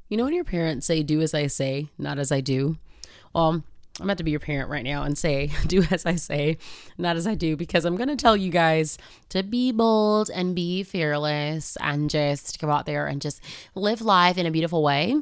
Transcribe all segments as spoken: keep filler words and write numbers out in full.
You know when your parents say, do as I say, not as I do? Well, I'm about to be your parent right now and say, do as I say, not as I do, because I'm going to tell you guys to be bold and be fearless and just go out there and just live life in a beautiful way.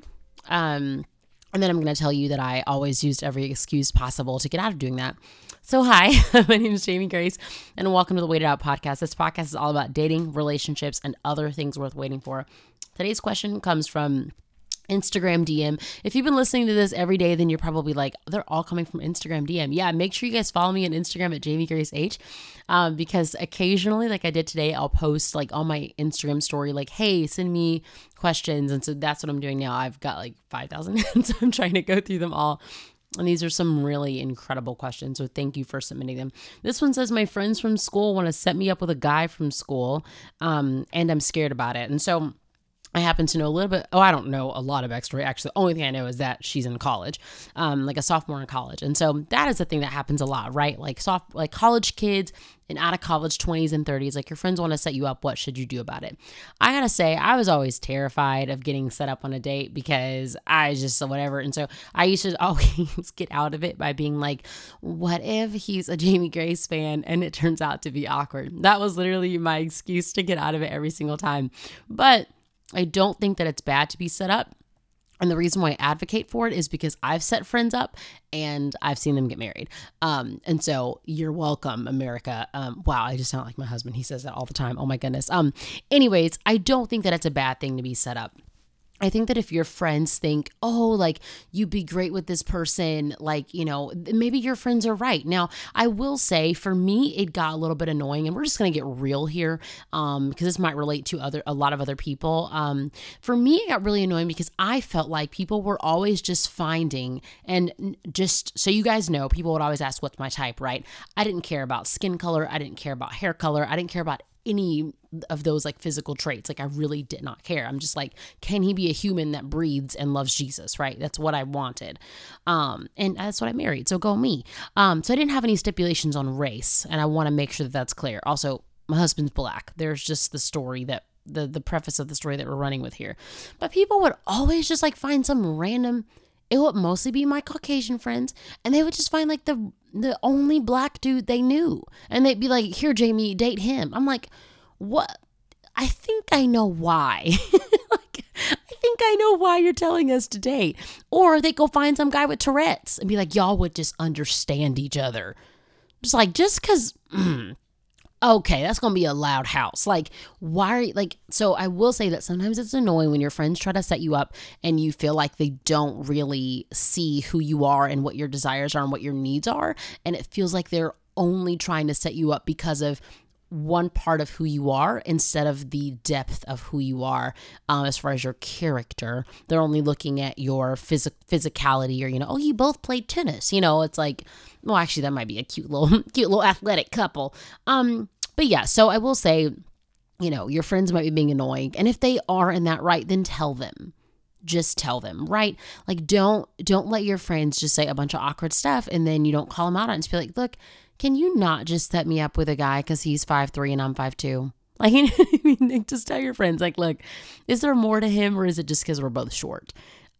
Um, and then I'm going to tell you that I always used every excuse possible to get out of doing that. So hi, my name is Jamie Grace, and welcome to the Wait It Out podcast. This podcast is all about dating, relationships, and other things worth waiting for. Today's question comes from Instagram D M. If you've been listening to this every day, then you're probably like, they're all coming from Instagram D M. Yeah, make sure you guys follow me on Instagram at Jamie Grace H, um, because occasionally, like I did today, I'll post like on my Instagram story, like, hey, send me questions. And so that's what I'm doing now. I've got like five thousand, so I'm trying to go through them all. And these are some really incredible questions, so thank you for submitting them. This one says, my friends from school want to set me up with a guy from school, um, and I'm scared about it. And so I happen to know a little bit. Oh, I don't know a lot of backstory. Actually, the only thing I know is that she's in college, um, like a sophomore in college. And so that is the thing that happens a lot, right? Like soft, like college kids and out of college twenties and thirties, like your friends want to set you up. What should you do about it? I got to say, I was always terrified of getting set up on a date because I just whatever. And so I used to always get out of it by being like, what if he's a Jamie Grace fan and it turns out to be awkward? That was literally my excuse to get out of it every single time. But I don't think that it's bad to be set up. And the reason why I advocate for it is because I've set friends up and I've seen them get married. Um, and so you're welcome, America. Um, wow, I just sound like my husband. He says that all the time. Oh my goodness. Um, anyways, I don't think that it's a bad thing to be set up. I think that if your friends think, oh, like you'd be great with this person, like, you know, maybe your friends are right. Now, I will say for me, it got a little bit annoying, and we're just going to get real here um, because this might relate to other a lot of other people. Um, for me, it got really annoying because I felt like people were always just finding, and just so you guys know, people would always ask, what's my type, right? I didn't care about skin color. I didn't care about hair color. I didn't care about any of those like physical traits. Like I really did not care. I'm just like, can he be a human that breathes and loves Jesus, right? That's what I wanted. Um, and that's what I married. So go me. Um, so I didn't have any stipulations on race, and I want to make sure that that's clear. Also, my husband's black. There's just the story that the, the preface of the story that we're running with here. But people would always just like find some random, it would mostly be my Caucasian friends, and they would just find like the the only black dude they knew. And they'd be like, here, Jamie, date him. I'm like, what? I think I know why. Like, I think I know why you're telling us to date. Or they go find some guy with Tourette's and be like, y'all would just understand each other. Just like, just because... Mm, okay, that's going to be a loud house. Like, why are you, like, so I will say that sometimes it's annoying when your friends try to set you up and you feel like they don't really see who you are and what your desires are and what your needs are. And it feels like they're only trying to set you up because of one part of who you are instead of the depth of who you are um, as far as your character. They're only looking at your phys- physicality or, you know, oh, you both played tennis. You know, it's like, well, actually, that might be a cute little, cute little athletic couple. Um, but yeah, so I will say, you know, your friends might be being annoying. And if they are in that right, then tell them. Just tell them, right? Like, don't, don't let your friends just say a bunch of awkward stuff and then you don't call them out on it and just be like, look, can you not just set me up with a guy because he's five three and I'm five two? Like, I mean, just tell your friends, like, look, is there more to him or is it just because we're both short?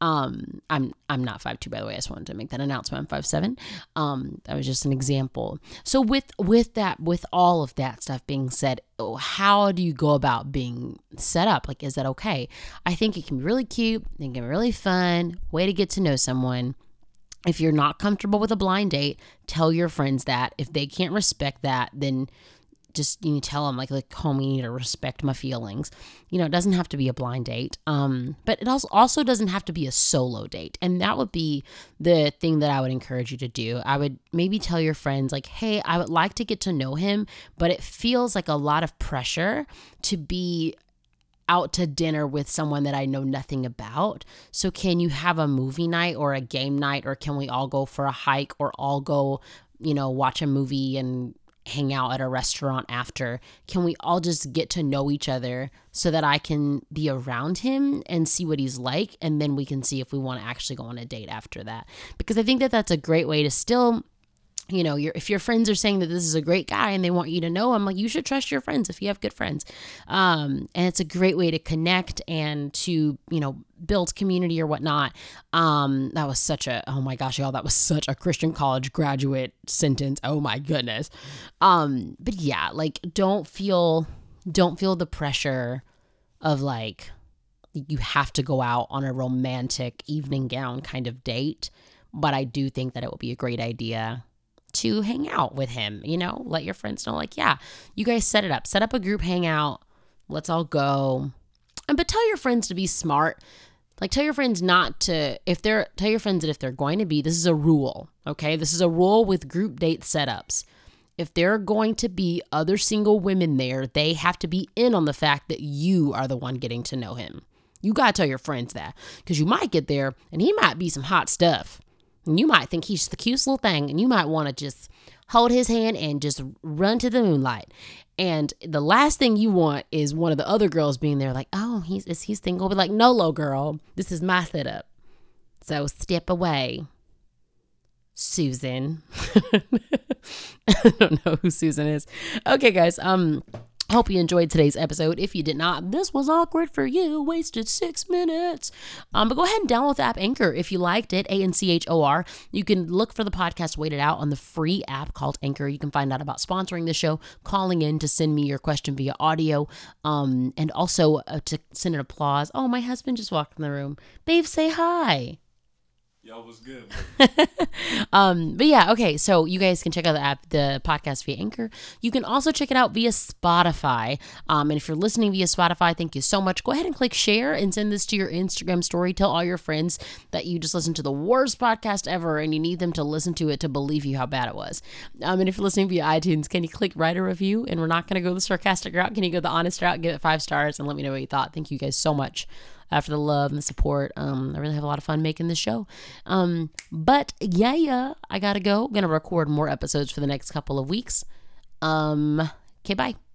Um, I'm I'm not five two, by the way. I just wanted to make that announcement. I'm five seven. Um, that was just an example. So with with that, with all of that stuff being said, oh, how do you go about being set up? Like, is that okay? I think it can be really cute. It can be really fun. Way to get to know someone. If you're not comfortable with a blind date, tell your friends that. If they can't respect that, then just, you know, tell them like, like, homie, you need to respect my feelings. You know, it doesn't have to be a blind date. Um, but it also, also doesn't have to be a solo date. And that would be the thing that I would encourage you to do. I would maybe tell your friends like, hey, I would like to get to know him, but it feels like a lot of pressure to be out to dinner with someone that I know nothing about. So can you have a movie night or a game night, or can we all go for a hike or all go, you know, watch a movie and hang out at a restaurant after? Can we all just get to know each other so that I can be around him and see what he's like? And then we can see if we want to actually go on a date after that. Because I think that that's a great way to still you know, your if your friends are saying that this is a great guy and they want you to know him, like, you should trust your friends if you have good friends. Um, and it's a great way to connect and to, you know, build community or whatnot. Um, that was such a, oh my gosh, y'all, that was such a Christian college graduate sentence. Oh my goodness. Um, but yeah, like, don't feel, don't feel the pressure of like, you have to go out on a romantic evening gown kind of date. But I do think that it would be a great idea to hang out with him, you know, let your friends know, like, yeah, you guys set it up, set up a group hangout. Let's all go. And, but tell your friends to be smart. Like, tell your friends not to, if they're, tell your friends that if they're going to be, this is a rule. Okay. This is a rule with group date setups. If there are going to be other single women there, they have to be in on the fact that you are the one getting to know him. You got to tell your friends that, because you might get there and he might be some hot stuff. And you might think he's the cutest little thing, and you might want to just hold his hand and just run to the moonlight. And the last thing you want is one of the other girls being there like, oh, he's is he single? But like, no, low girl, this is my setup. So step away, Susan. I don't know who Susan is. Okay, guys. Um. Hope you enjoyed today's episode. If you did not, this was awkward for you. Wasted six minutes. Um, but go ahead and download the app Anchor if you liked it, A N C H O R. You can look for the podcast Wait It Out on the free app called Anchor. You can find out about sponsoring the show, calling in to send me your question via audio, um, and also uh, to send an applause. Oh, my husband just walked in the room. Babe, say hi. Y'all was good. um, but yeah, okay. So you guys can check out the app, the podcast via Anchor. You can also check it out via Spotify. Um, and if you're listening via Spotify, thank you so much. Go ahead and click share and send this to your Instagram story. Tell all your friends that you just listened to the worst podcast ever and you need them to listen to it to believe you how bad it was. Um, and if you're listening via iTunes, can you click write a review? And we're not going to go the sarcastic route. Can you go the honest route? Give it five stars and let me know what you thought. Thank you guys so much. Uh, for the love and the support. Um, I really have a lot of fun making this show. Um, but yeah, yeah, I gotta go. I'm gonna record more episodes for the next couple of weeks. Um, okay, bye.